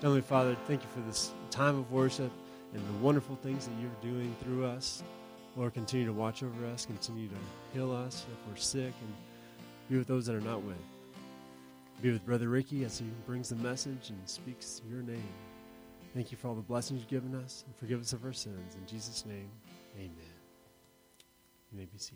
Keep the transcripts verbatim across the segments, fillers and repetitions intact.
Heavenly Father, thank you for this time of worship and the wonderful things that you're doing through us. Lord, continue to watch over us, continue to heal us if we're sick, and be with those that are not with. Be with Brother Ricky as he brings the message and speaks your name. Thank you for all the blessings you've given us, and forgive us of our sins. In Jesus' name, amen. You may be seated.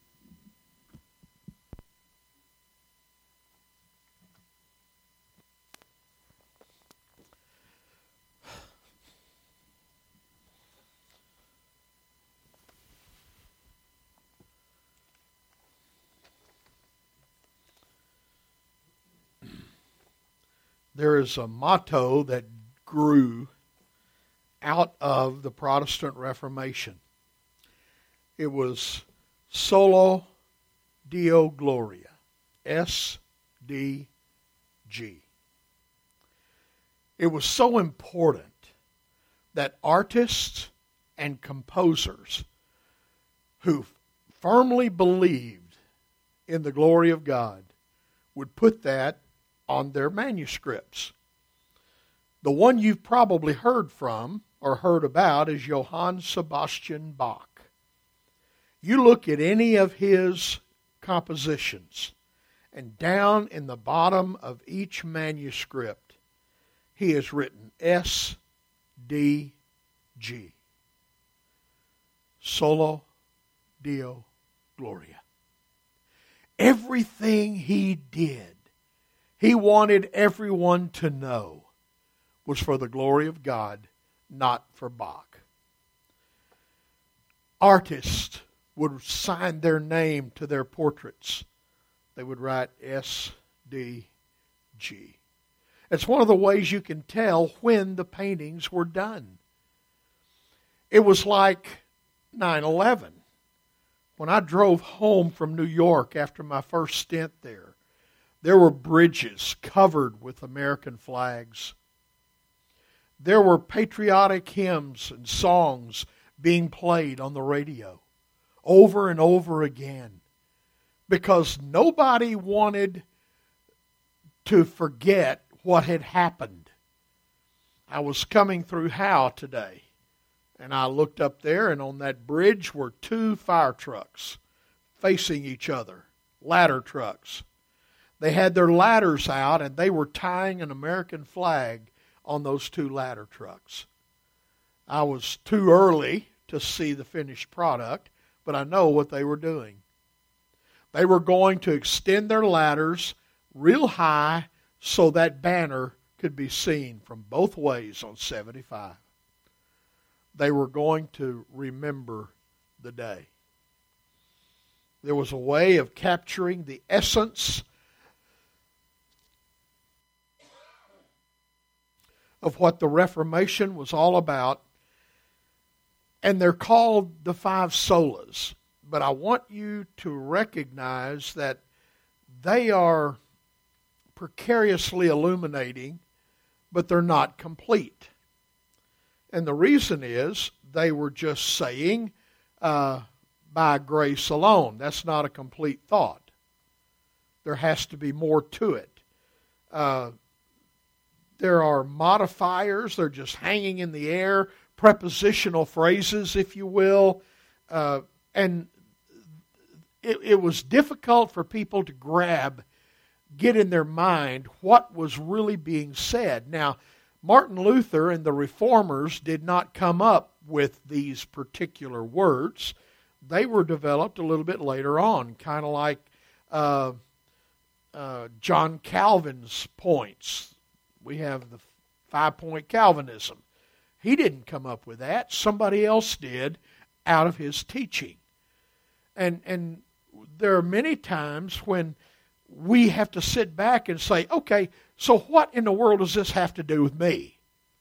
There is a motto that grew out of the Protestant Reformation. It was Soli Deo Gloria, S D G. It was so important that artists and composers who firmly believed in the glory of God would put that on their manuscripts. The one you've probably heard from or heard about is Johann Sebastian Bach. You look at any of his compositions, and down in the bottom of each manuscript, he has written S D G. Soli Deo Gloria. Everything he did, he wanted everyone to know, was for the glory of God, not for Bach. Artists would sign their name to their portraits. They would write S D G. It's one of the ways you can tell when the paintings were done. It was like nine eleven. When I drove home from New York after my first stint there, there were bridges covered with American flags. There were patriotic hymns and songs being played on the radio over and over again because nobody wanted to forget what had happened. I was coming through Howe today, and I looked up there, and on that bridge were two fire trucks facing each other, ladder trucks. They had their ladders out, and they were tying an American flag on those two ladder trucks. I was too early to see the finished product, but I know what they were doing. They were going to extend their ladders real high so that banner could be seen from both ways on seventy-five. They were going to remember the day. There was a way of capturing the essence of what the Reformation was all about, and they're called the five solas. But I want you to recognize that they are precariously illuminating, but they're not complete. And the reason is they were just saying, uh, by grace alone. That's not a complete thought. There has to be more to it. Uh, There are modifiers. They're just hanging in the air, prepositional phrases, if you will. Uh, and it, it was difficult for people to grab, get in their mind what was really being said. Now, Martin Luther and the Reformers did not come up with these particular words. They were developed a little bit later on, kind of like uh, uh, John Calvin's points. We have the five-point Calvinism. He didn't come up with that. Somebody else did out of his teaching. And and there are many times when we have to sit back and say, okay, so what in the world does this have to do with me?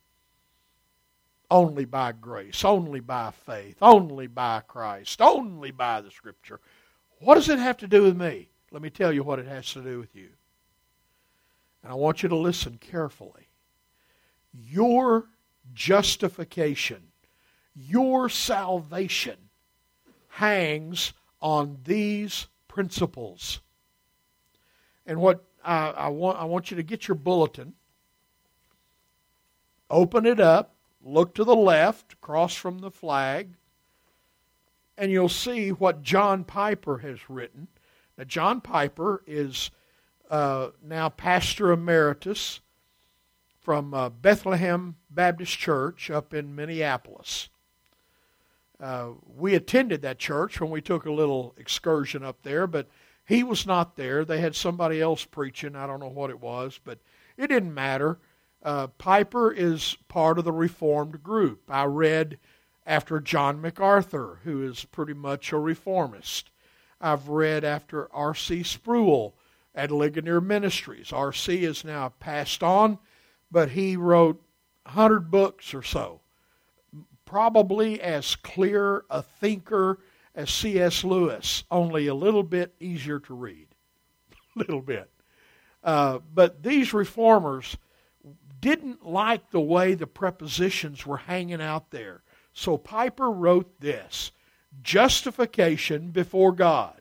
Only by grace, only by faith, only by Christ, only by the Scripture. What does it have to do with me? Let me tell you what it has to do with you. And I want you to listen carefully. Your justification, your salvation hangs on these principles. And what I, I want I want you to get your bulletin. open it up, look to the left, across from the flag, and you'll see what John Piper has written. Now, John Piper is uh, now pastor emeritus from uh, Bethlehem Baptist Church up in Minneapolis. Uh, we attended that church when we took a little excursion up there, but he was not there. They had somebody else preaching. I don't know what it was, but it didn't matter. Uh, Piper is part of the Reformed group. I read after John MacArthur, who is pretty much a reformist. I've read after R C Sproul at Ligonier Ministries. R C is now passed on, but he wrote one hundred books or so. Probably as clear a thinker as C S Lewis, only a little bit easier to read. A little bit. Uh, but these reformers didn't like the way the prepositions were hanging out there. So Piper wrote this: justification before God.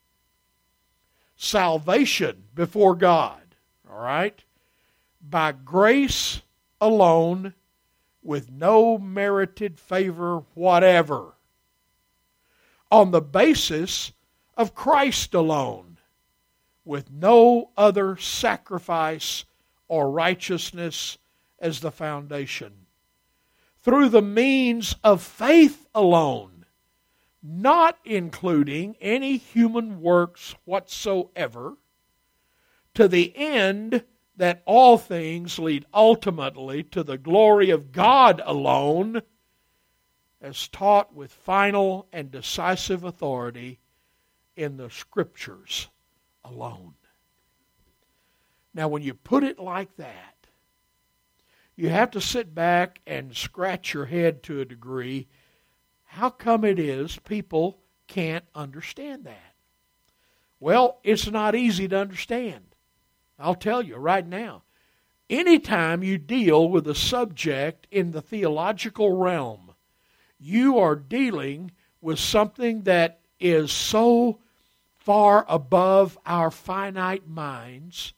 Salvation before God. All right? By grace alone, with no merited favor whatever, on the basis of Christ alone, with no other sacrifice or righteousness as the foundation, through the means of faith alone, not including any human works whatsoever, to the end that all things lead ultimately to the glory of God alone, as taught with final and decisive authority in the Scriptures alone. Now, when you put it like that, you have to sit back and scratch your head to a degree. How come it is people can't understand that? Well, it's not easy to understand. I'll tell you right now. Anytime you deal with a subject in the theological realm, you are dealing with something that is so far above our finite minds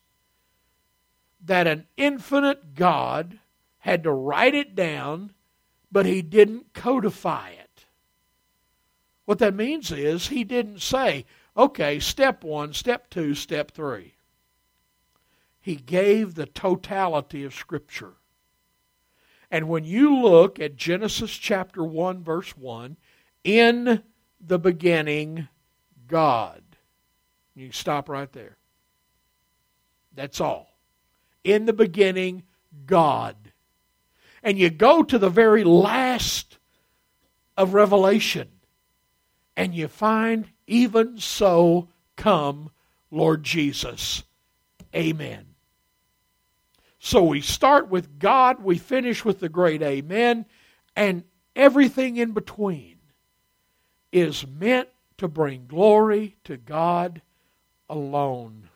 that an infinite God had to write it down, but He didn't codify it. What that means is He didn't say, okay, step one, step two, step three. He gave the totality of Scripture. And when you look at Genesis chapter one, verse one, in the beginning, God. You stop right there. That's all. In the beginning, God. And you go to the very last of Revelation, and you find, even so come Lord Jesus. Amen. So we start with God, we finish with the great Amen, and everything in between is meant to bring glory to God alone.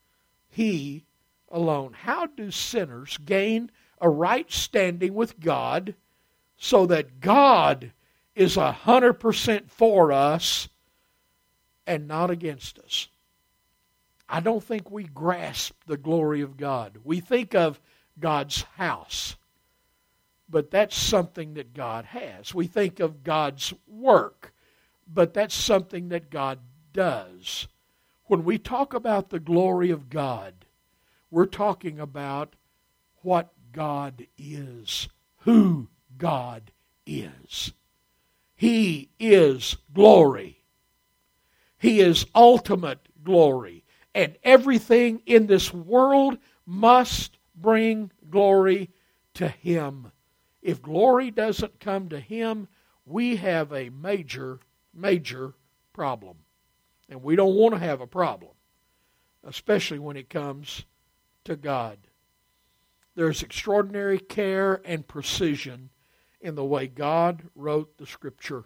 He alone. How do sinners gain a right standing with God so that God is one hundred percent for us and not against us? I don't think we grasp the glory of God. We think of God's house, but that's something that God has. We think of God's work, but that's something that God does. When we talk about the glory of God, we're talking about what God is, who God is. He is glory. He is ultimate glory. And everything in this world must bring glory to Him. If glory doesn't come to Him, we have a major, major problem. And we don't want to have a problem, especially when it comes to God. There's extraordinary care and precision in the way God wrote the Scripture.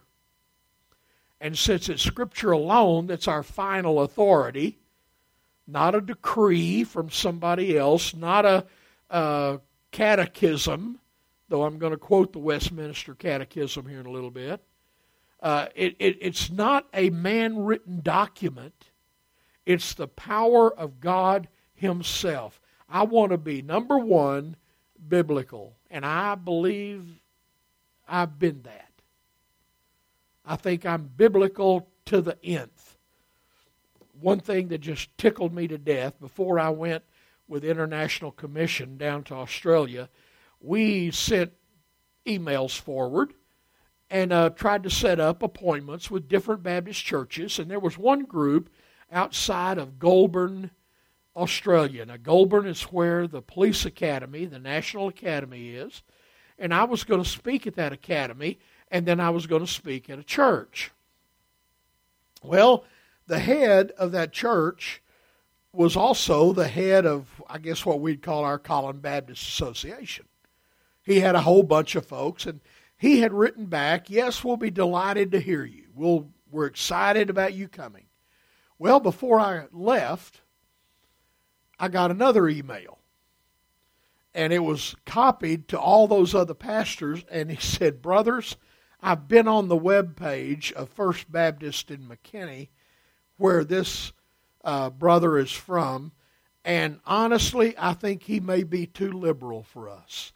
And since it's Scripture alone that's our final authority, not a decree from somebody else, not a, a catechism, though I'm going to quote the Westminster Catechism here in a little bit. Uh, it, it, it's not a man-written document. It's the power of God Himself. I want to be, number one, biblical. And I believe I've been that. I think I'm biblical to the nth. One thing that just tickled me to death, before I went with International Commission down to Australia, we sent emails forward and uh, tried to set up appointments with different Baptist churches. And there was one group outside of Goulburn, Australia. Now, Goulburn is where the police academy, the National Academy, is. And I was going to speak at that academy, and then I was going to speak at a church. Well, the head of that church was also the head of, I guess, what we'd call our Collin Baptist Association. He had a whole bunch of folks, and he had written back, yes, we'll be delighted to hear you. We'll, we're excited about you coming. Well, before I left, I got another email. And it was copied to all those other pastors, and he said, brothers, I've been on the web page of First Baptist in McKinney, where this uh, brother is from, and honestly, I think he may be too liberal for us.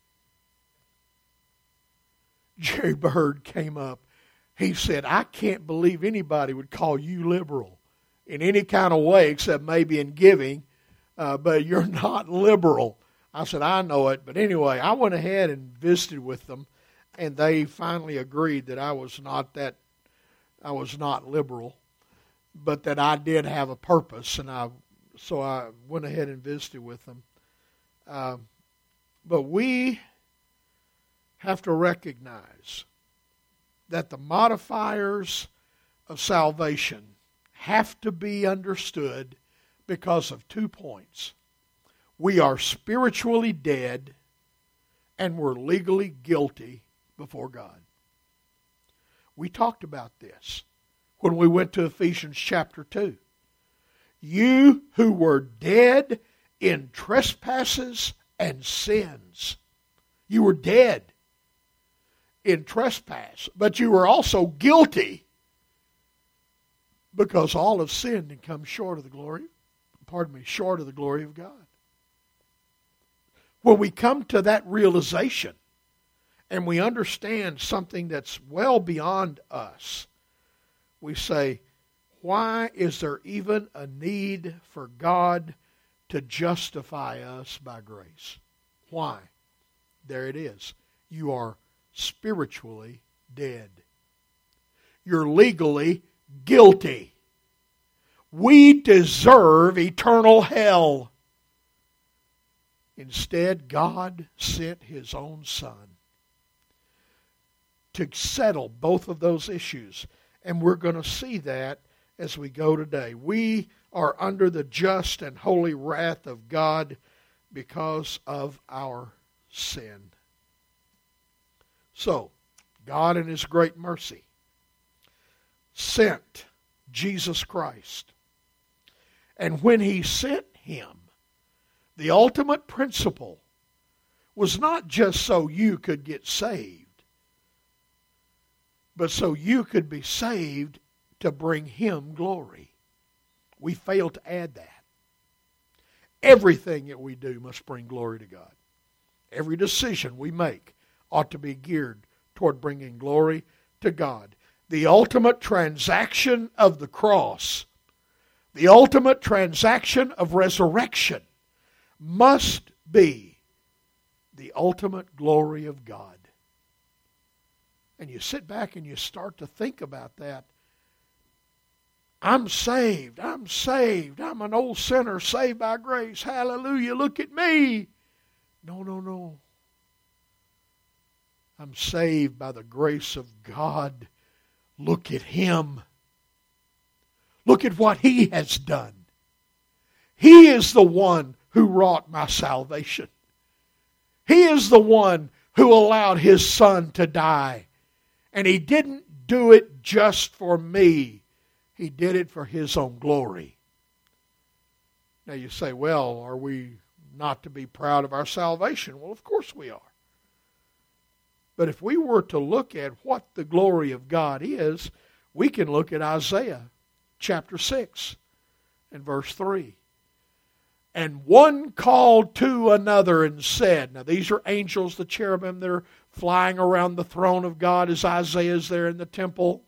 Jerry Bird came up. He said, I can't believe anybody would call you liberal in any kind of way except maybe in giving, uh, but you're not liberal. I said, I know it. But anyway, I went ahead and visited with them, and they finally agreed that I was not that, I was not liberal, but that I did have a purpose, and I, so I went ahead and visited with them. Uh, but we have to recognize that the modifiers of salvation have to be understood because of two points. We are spiritually dead, and we're legally guilty before God. We talked about this when we went to Ephesians chapter two. You who were dead in trespasses and sins. You were dead in trespass, but you were also guilty because all have sinned and come short of the glory, pardon me, short of the glory of God. When we come to that realization and we understand something that's well beyond us, we say, why is there even a need for God to justify us by grace? Why? There it is. You are spiritually dead. You're legally guilty. We deserve eternal hell. Instead, God sent His own Son to settle both of those issues. And we're going to see that as we go today. We are under the just and holy wrath of God because of our sin. So, God in His great mercy sent Jesus Christ. And when He sent Him, the ultimate principle was not just so you could get saved, but so you could be saved to bring Him glory. We fail to add that. Everything that we do must bring glory to God. Every decision we make ought to be geared toward bringing glory to God. The ultimate transaction of the cross, the ultimate transaction of resurrection, must be the ultimate glory of God. And you sit back and you start to think about that. I'm saved. I'm saved. I'm an old sinner saved by grace. Hallelujah. Look at me. No, no, no. I'm saved by the grace of God. Look at Him. Look at what He has done. He is the one who wrought my salvation. He is the one who allowed His Son to die. And He didn't do it just for me. He did it for His own glory. Now you say, well, are we not to be proud of our salvation? Well, of course we are. But if we were to look at what the glory of God is, we can look at Isaiah chapter six and verse three. And one called to another and said, now these are angels, the cherubim that are flying around the throne of God as Isaiah is there in the temple.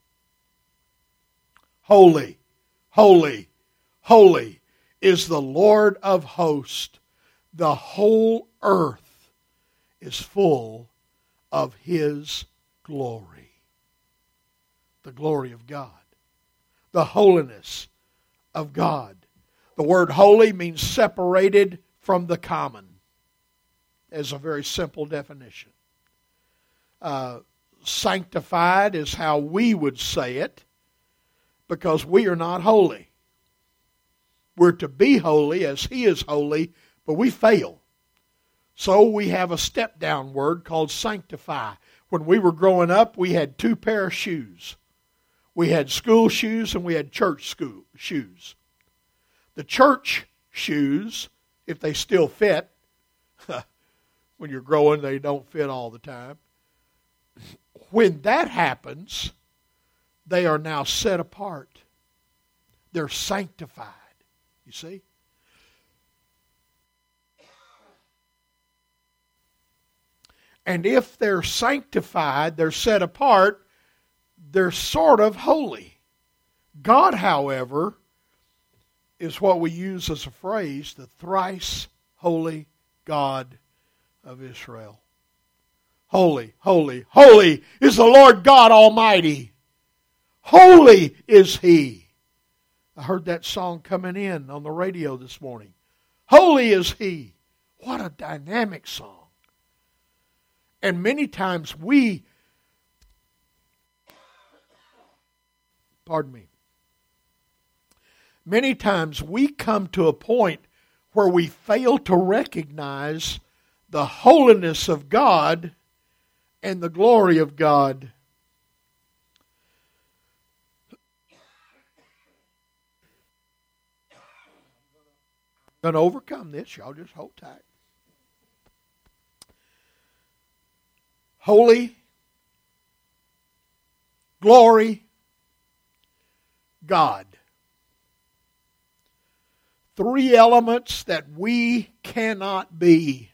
Holy, holy, holy is the Lord of hosts. The whole earth is full of His glory. The glory of God. The holiness of God. The word holy means separated from the common, as a very simple definition. Uh, sanctified is how we would say it, because we are not holy. We're to be holy as He is holy, but we fail. So we have a step-down word called sanctify. When we were growing up, we had two pair of shoes. We had school shoes and we had church school shoes. The church shoes, if they still fit, when you're growing, they don't fit all the time. When that happens, they are now set apart. They're sanctified. You see? And if they're sanctified, they're set apart, they're sort of holy. God, however, is what we use as a phrase, the thrice holy God of Israel. Holy, holy, holy is the Lord God Almighty. Holy is He. I heard that song coming in on the radio this morning. Holy is He. What a dynamic song. And many times we, pardon me, many times we come to a point where we fail to recognize the holiness of God and the glory of God. I'm going to overcome this. Y'all just hold tight. Holy, glory, God. Three elements that we cannot be.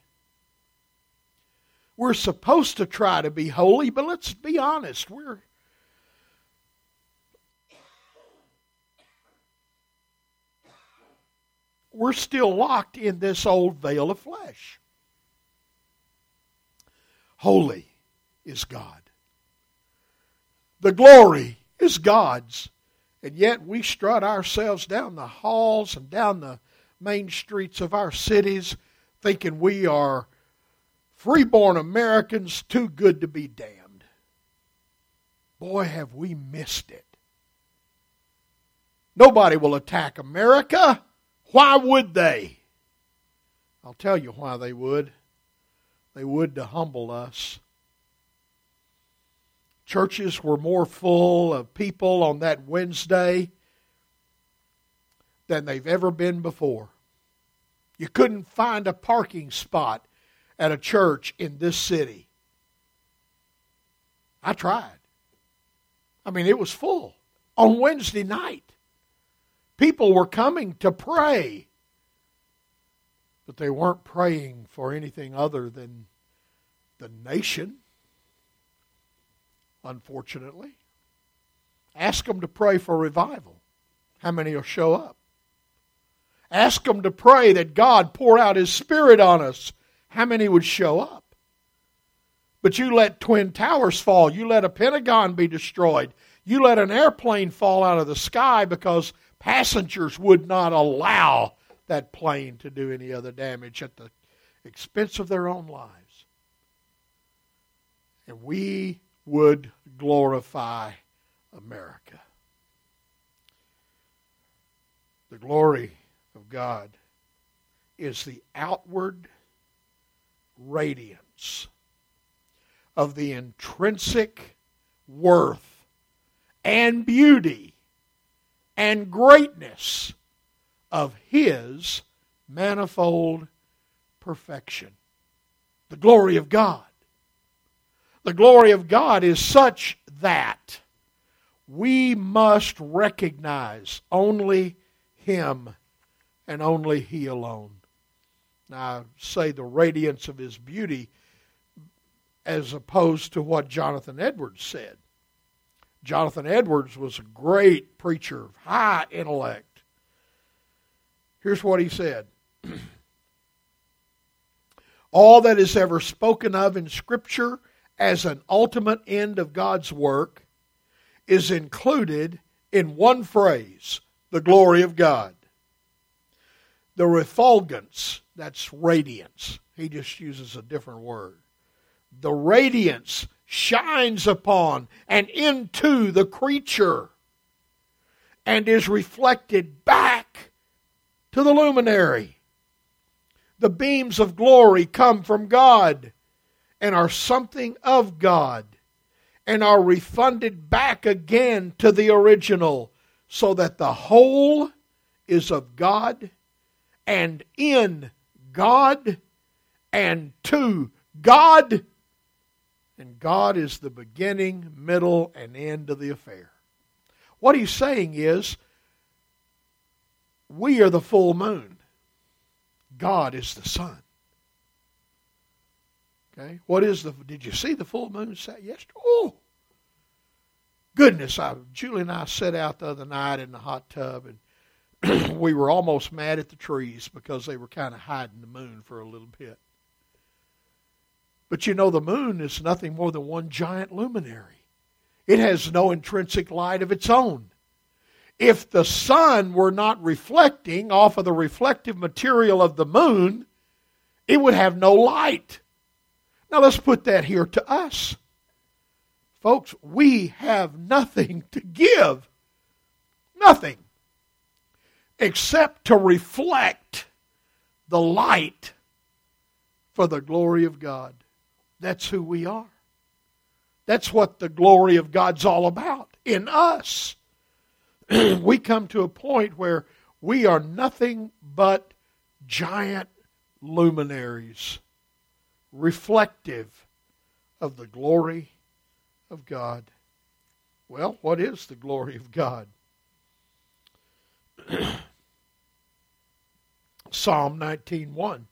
We're supposed to try to be holy, but let's be honest. We're we're still locked in this old veil of flesh. Holy is God. The glory is God's. And yet we strut ourselves down the halls and down the main streets of our cities thinking we are freeborn Americans too good to be damned. Boy, have we missed it. Nobody will attack America. Why would they? I'll tell you why they would. They would to humble us. Churches were more full of people on that Wednesday than they've ever been before. You couldn't find a parking spot at a church in this city. I tried. I mean, it was full on Wednesday night. People were coming to pray, but they weren't praying for anything other than the nation. Unfortunately. Ask them to pray for revival. How many will show up? Ask them to pray that God pour out His Spirit on us. How many would show up? But you let Twin Towers fall. You let a Pentagon be destroyed. You let an airplane fall out of the sky because passengers would not allow that plane to do any other damage at the expense of their own lives. And we would glorify America. The glory of God is the outward radiance of the intrinsic worth and beauty and greatness of His manifold perfection. The glory of God. The glory of God is such that we must recognize only Him and only He alone. Now, I say the radiance of His beauty as opposed to what Jonathan Edwards said. Jonathan Edwards was a great preacher, high intellect. Here's what he said. All that is ever spoken of in Scripture as an ultimate end of God's work is included in one phrase, the glory of God. The refulgence, that's radiance. He just uses a different word. The radiance shines upon and into the creature and is reflected back to the luminary. The beams of glory come from God and are something of God and are refunded back again to the original, so that the whole is of God and in God and to God. And God is the beginning, middle, and end of the affair. What he's saying is, we are the full moon. God is the sun. Okay? What is the, did you see the full moon set yesterday? Oh! Goodness, I, Julie and I sat out the other night in the hot tub, and we were almost mad at the trees because they were kind of hiding the moon for a little bit. But you know, the moon is nothing more than one giant luminary. It has no intrinsic light of its own. If the sun were not reflecting off of the reflective material of the moon, it would have no light. Now let's put that here to us. Folks, we have nothing to give. Nothing. Except to reflect the light for the glory of God. That's who we are. That's what the glory of God's all about in us. We come to a point where we are nothing but giant luminaries, reflective of the glory of God. Well, what is the glory of God? Psalm nineteen one.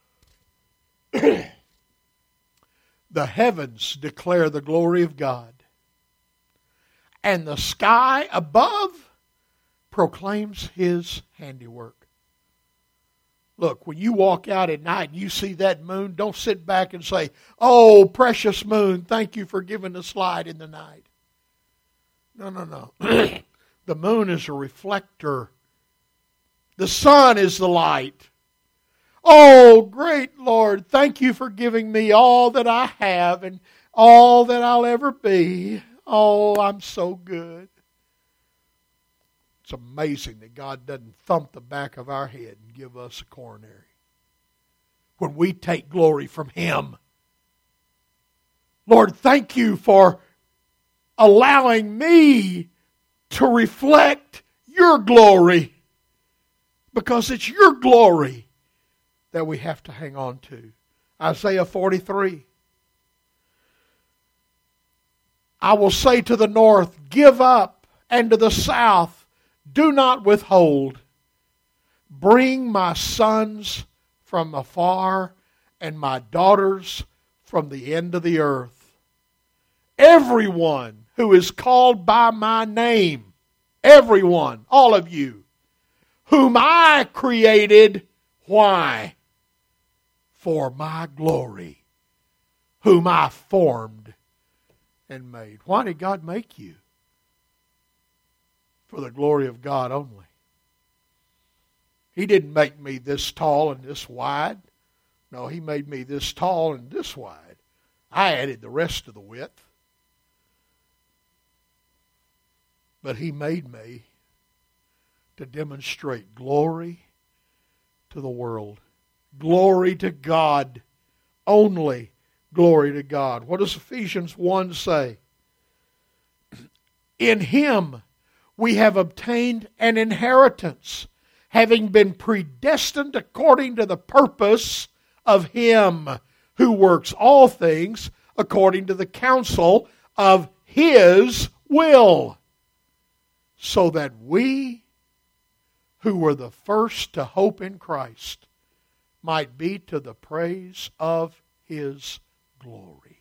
The heavens declare the glory of God, and the sky above proclaims His handiwork. Look, when you walk out at night and you see that moon, don't sit back and say, "Oh, precious moon, thank you for giving us light in the night." No, no, no. The moon is a reflector. The sun is the light. Oh, great Lord, thank you for giving me all that I have and all that I'll ever be. Oh, I'm so good. It's amazing that God doesn't thump the back of our head and give us a coronary when we take glory from Him. Lord, thank you for allowing me to reflect your glory, because it's your glory that we have to hang on to. Isaiah forty-three. I will say to the north, give up, and to the south, do not withhold. Bring my sons from afar and my daughters from the end of the earth. Everyone who is called by my name, everyone, all of you, whom I created, why? For my glory, whom I formed and made. Why did God make you? For the glory of God only. He didn't make me this tall and this wide. No, He made me this tall and this wide. I added the rest of the width. But He made me to demonstrate glory to the world. Glory to God. Only glory to God. What does Ephesians one say? In Him we have obtained an inheritance, having been predestined according to the purpose of Him who works all things according to the counsel of His will, so that we who were the first to hope in Christ, might be to the praise of His glory.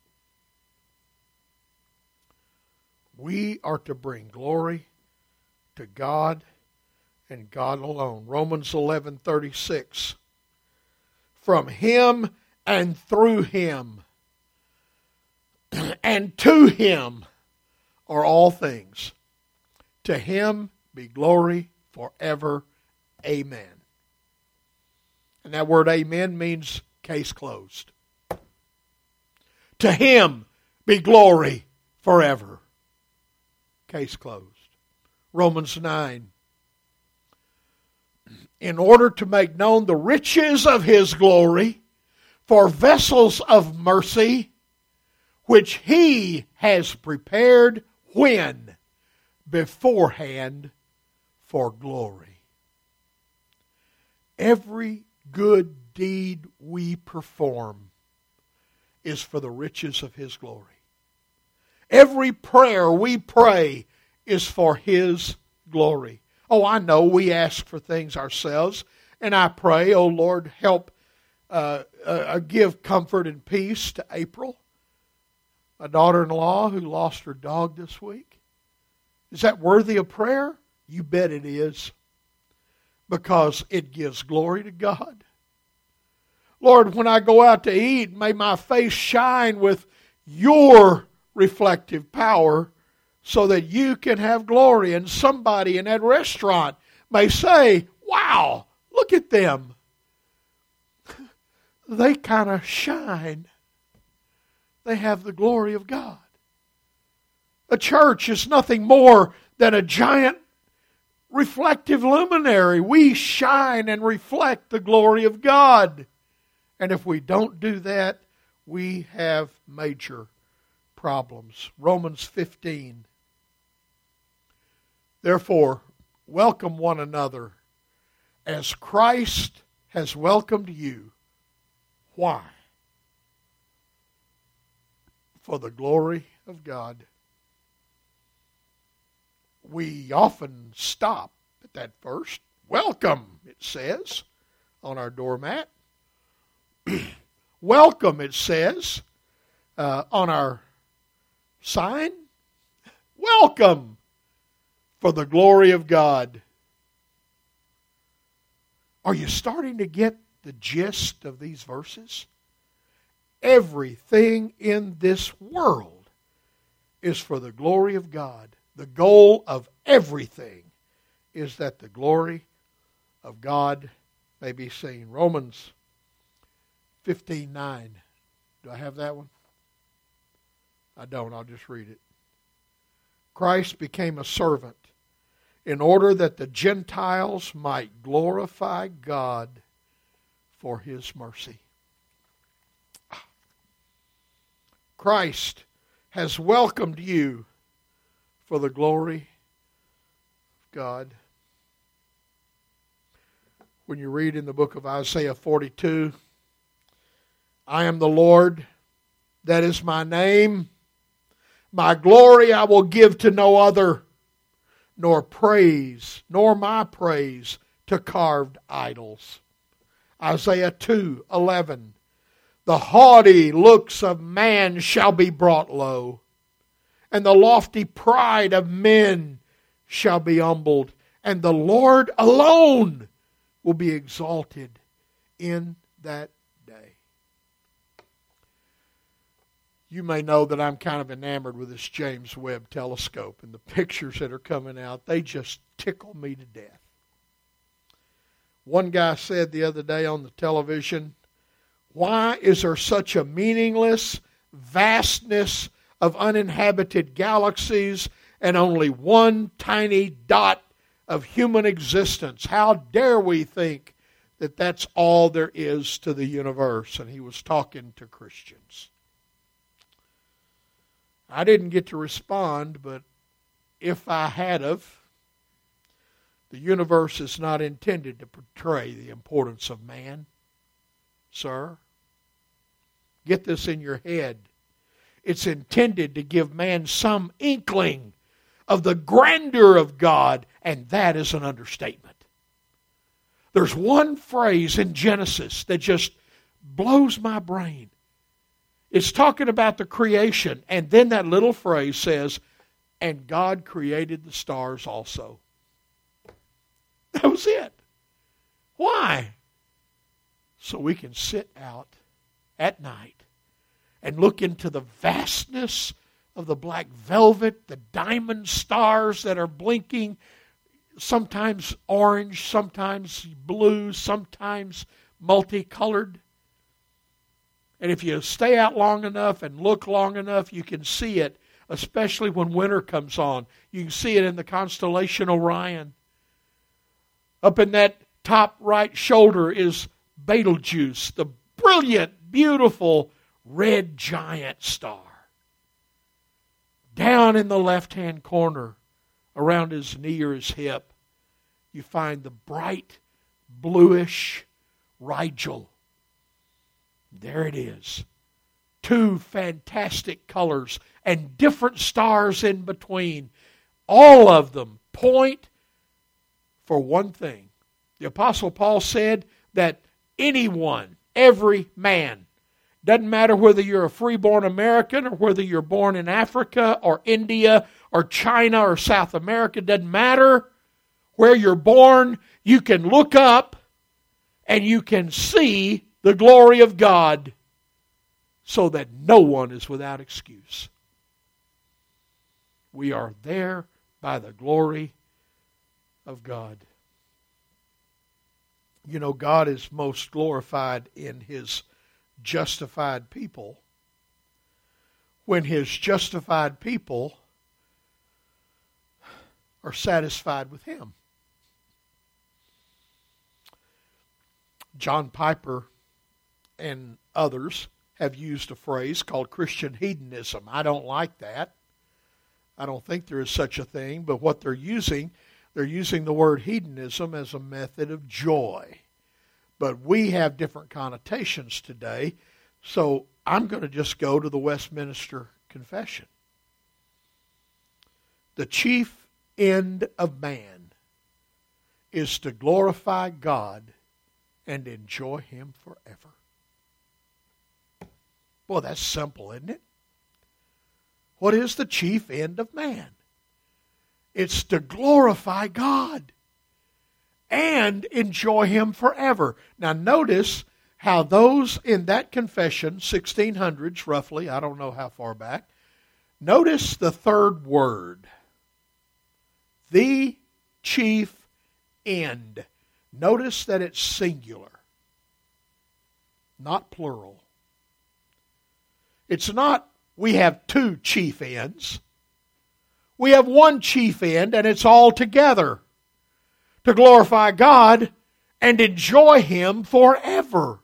We are to bring glory to God and God alone. Romans eleven thirty-six. From Him and through Him and to Him are all things. To Him be glory forever. Amen. And that word amen means case closed. To Him be glory forever. Case closed. Romans nine. In order to make known the riches of His glory for vessels of mercy, which He has prepared when? Beforehand for glory. Every good deed we perform is for the riches of His glory. Every prayer we pray is for His glory. Oh, I know we ask for things ourselves, and I pray, oh Lord, help uh, uh, give comfort and peace to April, my daughter-in-law who lost her dog this week. Is that worthy of prayer? You bet it is, because it gives glory to God. Lord, when I go out to eat, may my face shine with your reflective power so that you can have glory. And somebody in that restaurant may say, wow, look at them. They kind of shine. They have the glory of God. A church is nothing more than a giant reflective luminary. We shine and reflect the glory of God. And if we don't do that, we have major problems. Romans fifteen. Therefore, welcome one another as Christ has welcomed you. Why? For the glory of God. We often stop at that first. Welcome, it says on our doormat. Welcome, it says uh, on our sign. Welcome for the glory of God. Are you starting to get the gist of these verses? Everything in this world is for the glory of God. The goal of everything is that the glory of God may be seen. Romans fifteen nine. Do I have that one? I don't. I'll just read it. Christ became a servant in order that the Gentiles might glorify God for His mercy. Christ has welcomed you for the glory of God. When you read in the book of Isaiah forty-two, I am the Lord, that is my name. My glory I will give to no other, nor praise, nor my praise to carved idols. Isaiah two eleven. The haughty looks of man shall be brought low, and the lofty pride of men shall be humbled, and the Lord alone will be exalted in that day. You may know that I'm kind of enamored with this James Webb telescope, and the pictures that are coming out, they just tickle me to death. One guy said the other day on the television, why is there such a meaningless vastness of uninhabited galaxies and only one tiny dot of human existence? How dare we think that that's all there is to the universe? And he was talking to Christians. I didn't get to respond, but if I had of, the universe is not intended to portray the importance of man, sir. Get this in your head. It's intended to give man some inkling of the grandeur of God, and that is an understatement. There's one phrase in Genesis that just blows my brain. It's talking about the creation, and then that little phrase says, and God created the stars also. That was it. Why? So we can sit out at night and look into the vastness of the black velvet, the diamond stars that are blinking, sometimes orange, sometimes blue, sometimes multicolored. And if you stay out long enough and look long enough, you can see it, especially when winter comes on. You can see it in the constellation Orion. Up in that top right shoulder is Betelgeuse, the brilliant, beautiful red giant star. Down in the left-hand corner, around his knee or his hip, you find the bright, bluish Rigel. There it is. Two fantastic colors and different stars in between. All of them point for one thing. The Apostle Paul said that anyone, every man, doesn't matter whether you're a freeborn American or whether you're born in Africa or India or China or South America, doesn't matter where you're born, you can look up and you can see the glory of God so that no one is without excuse. We are there by the glory of God. You know, God is most glorified in His justified people when His justified people are satisfied with Him. John Piper and others have used a phrase called Christian hedonism. I don't like that. I don't think there is such a thing, but what they're using, they're using the word hedonism as a method of joy. But we have different connotations today, so I'm going to just go to the Westminster Confession. The chief end of man is to glorify God and enjoy Him forever. Well, that's simple, isn't it? What is the chief end of man? It's to glorify God and enjoy Him forever. Now notice how those in that confession, sixteen hundreds roughly, I don't know how far back, notice the third word. The chief end. Notice that it's singular, not plural. It's not we have two chief ends. We have one chief end, and it's all together to glorify God and enjoy Him forever.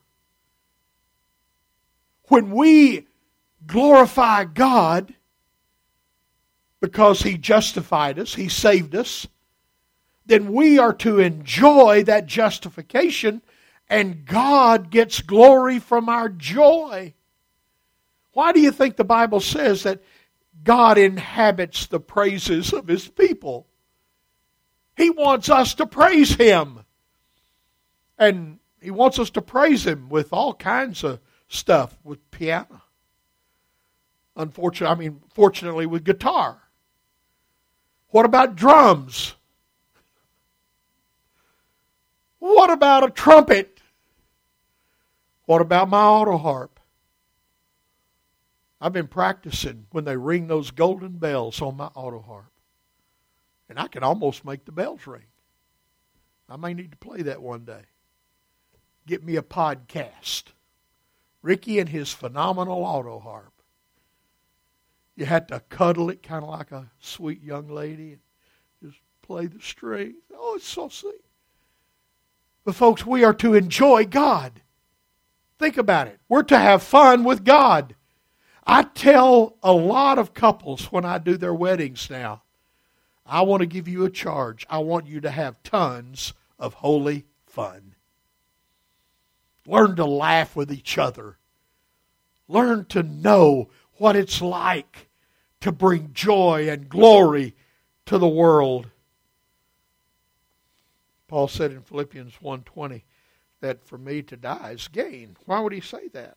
When we glorify God because He justified us, He saved us, then we are to enjoy that justification, and God gets glory from our joy. Why do you think the Bible says that God inhabits the praises of His people? He wants us to praise Him. And He wants us to praise Him with all kinds of stuff, with piano. Unfortunately, I mean, fortunately with guitar. What about drums? What about a trumpet? What about my auto harp? I've been practicing when they ring those golden bells on my auto harp. And I can almost make the bells ring. I may need to play that one day. Get me a podcast. Ricky and his phenomenal auto harp. You had to cuddle it kind of like a sweet young lady and just play the strings. Oh, it's so sweet. But folks, we are to enjoy God. Think about it. We're to have fun with God. I tell a lot of couples when I do their weddings now, I want to give you a charge. I want you to have tons of holy fun. Learn to laugh with each other. Learn to know what it's like to bring joy and glory to the world. Paul said in Philippians one twenty that for me to die is gain. Why would he say that?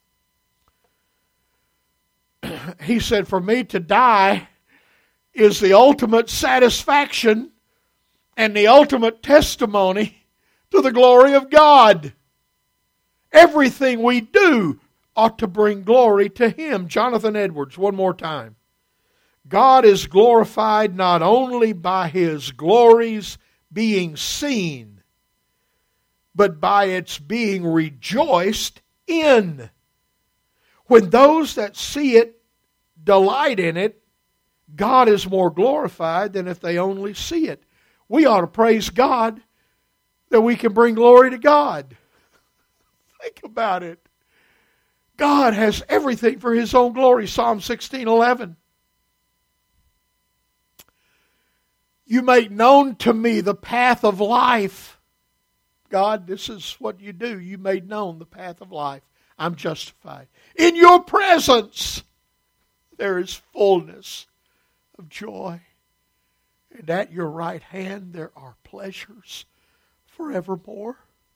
He said, for me to die is the ultimate satisfaction and the ultimate testimony to the glory of God. Everything we do ought to bring glory to Him. Jonathan Edwards, one more time. God is glorified not only by His glories being seen, but by its being rejoiced in. When those that see it delight in it, God is more glorified than if they only see it. We ought to praise God that we can bring glory to God. Think about it. God has everything for His own glory. Psalm sixteen eleven. You make known to me the path of life. God, this is what you do. You made known the path of life. I'm justified. In your presence, there is fullness of joy. And at your right hand, there are pleasures forevermore.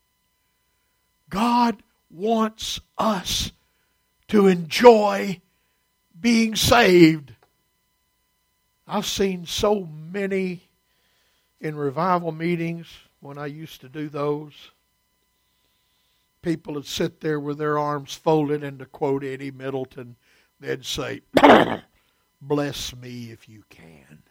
God wants us to enjoy being saved. I've seen so many in revival meetings when I used to do those. People would sit there with their arms folded, and to quote Eddie Middleton, they'd say, bless me if you can.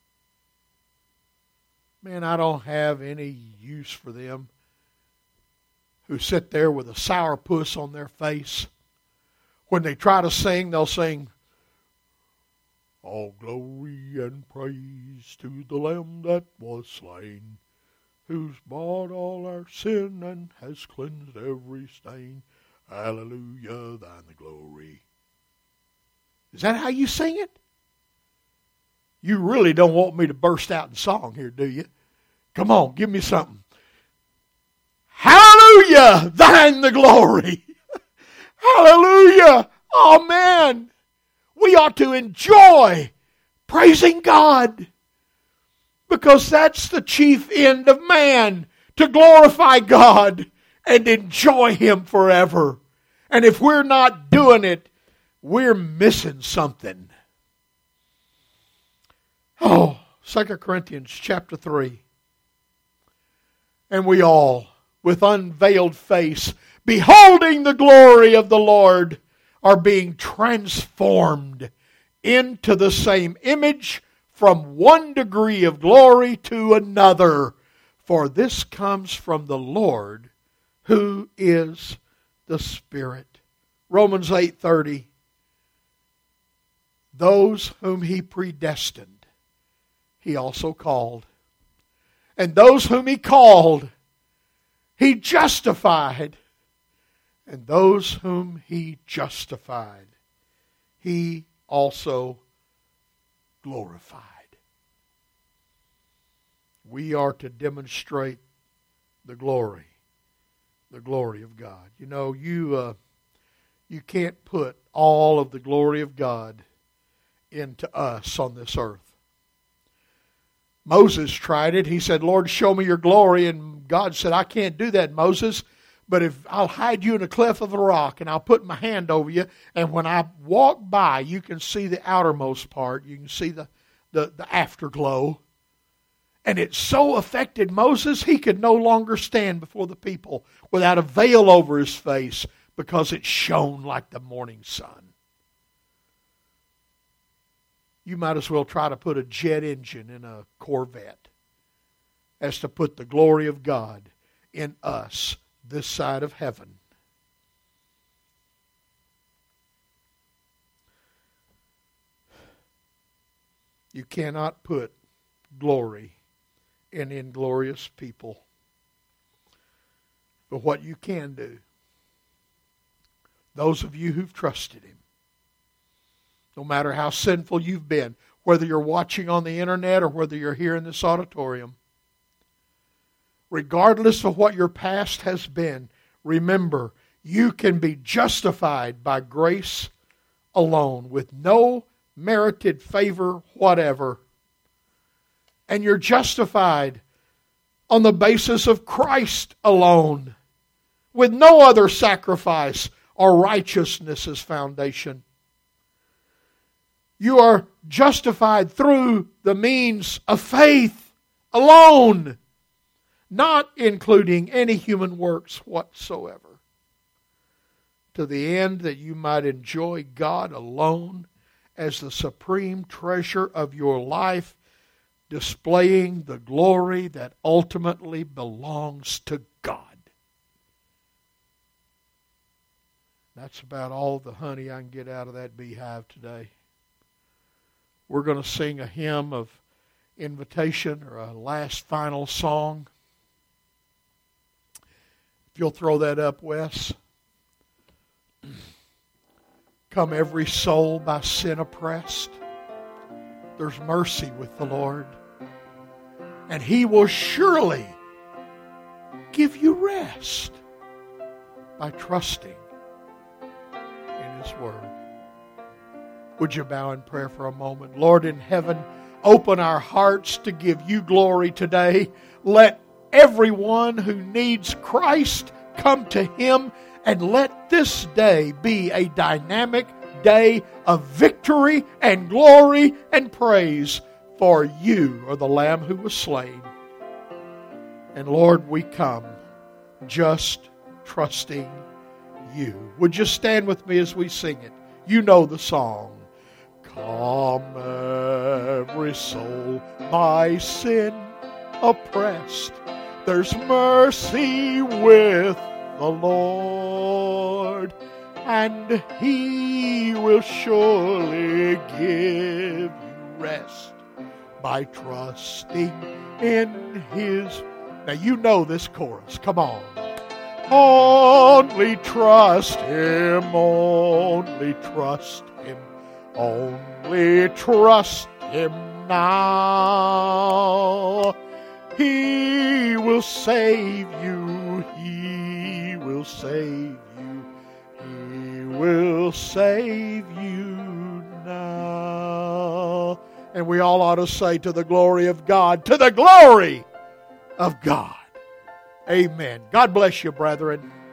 Man, I don't have any use for them who sit there with a sourpuss on their face. When they try to sing, they'll sing, all glory and praise to the Lamb that was slain, who's bought all our sin and has cleansed every stain. Hallelujah, thine the glory. Is that how you sing it? You really don't want me to burst out in song here, do you? Come on, give me something. Hallelujah, thine the glory. Hallelujah. Amen. We ought to enjoy praising God, because that's the chief end of man, to glorify God and enjoy Him forever. And if we're not doing it, we're missing something. Oh, Second Corinthians chapter three. And we all, with unveiled face, beholding the glory of the Lord, are being transformed into the same image from one degree of glory to another. For this comes from the Lord, who is the Spirit. Romans eight thirty. Those whom He predestined, He also called. And those whom He called, He justified. And those whom He justified, He also glorified. We are to demonstrate the glory, the glory of God. You know, you uh, you can't put all of the glory of God into us on this earth. Moses tried it. He said, Lord, show me your glory. And God said, I can't do that, Moses. But if I'll hide you in a cleft of the rock, and I'll put my hand over you, and when I walk by, you can see the outermost part. You can see the, the, the afterglow. And it so affected Moses, he could no longer stand before the people without a veil over his face, because it shone like the morning sun. You might as well try to put a jet engine in a Corvette as to put the glory of God in us this side of heaven. You cannot put glory in inglorious people. But what you can do, those of you who've trusted Him, no matter how sinful you've been, whether you're watching on the internet or whether you're here in this auditorium, regardless of what your past has been, remember, you can be justified by grace alone, with no merited favor whatever. And you're justified on the basis of Christ alone, with no other sacrifice or righteousness as foundation. You are justified through the means of faith alone, not including any human works whatsoever, to the end that you might enjoy God alone as the supreme treasure of your life, displaying the glory that ultimately belongs to God. That's about all the honey I can get out of that beehive today. We're going to sing a hymn of invitation, or a last final song. If you'll throw that up, Wes. Come every soul by sin oppressed. There's mercy with the Lord, and He will surely give you rest by trusting in His Word. Would you bow in prayer for a moment? Lord in heaven, open our hearts to give You glory today. Let everyone who needs Christ come to Him, and let this day be a dynamic day of victory and glory and praise, for You are the Lamb who was slain. And Lord, we come just trusting You. Would you stand with me as we sing it? You know the song. Come every soul by sin oppressed, there's mercy with the Lord, and He will surely give you rest by trusting in His. Now you know this chorus. Come on. Only trust Him, only trust Him, only trust Him now. He will save you, He will save you, He will save you now. And we all ought to say, to the glory of God, to the glory of God. Amen. God bless you, brethren.